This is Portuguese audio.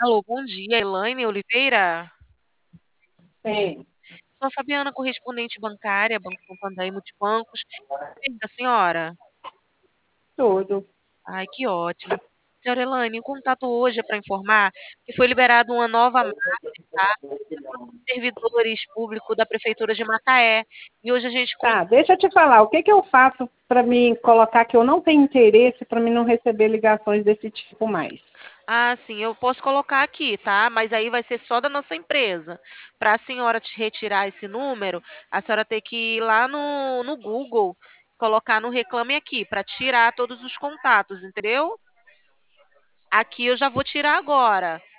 Alô, bom dia, Elaine Oliveira? Sim, Sou a Fabiana, correspondente bancária, Banco Santander e Multibancos. E da senhora? tudo. Ai, que ótimo. Senhora Elaine, o contato hoje é para informar que foi liberada uma nova MAP, tá? Para os servidores públicos da Prefeitura de Macaé. E hoje a gente Tá, deixa eu te falar, o que que eu faço para me colocar que eu não tenho interesse para mim não receber ligações desse tipo mais? Ah, sim, eu posso colocar aqui, tá? Mas aí vai ser só da nossa empresa. Para a senhora te retirar esse número, a senhora tem que ir lá no Google, colocar no Reclame Aqui, para tirar todos os contatos, entendeu? Aqui eu já vou tirar agora.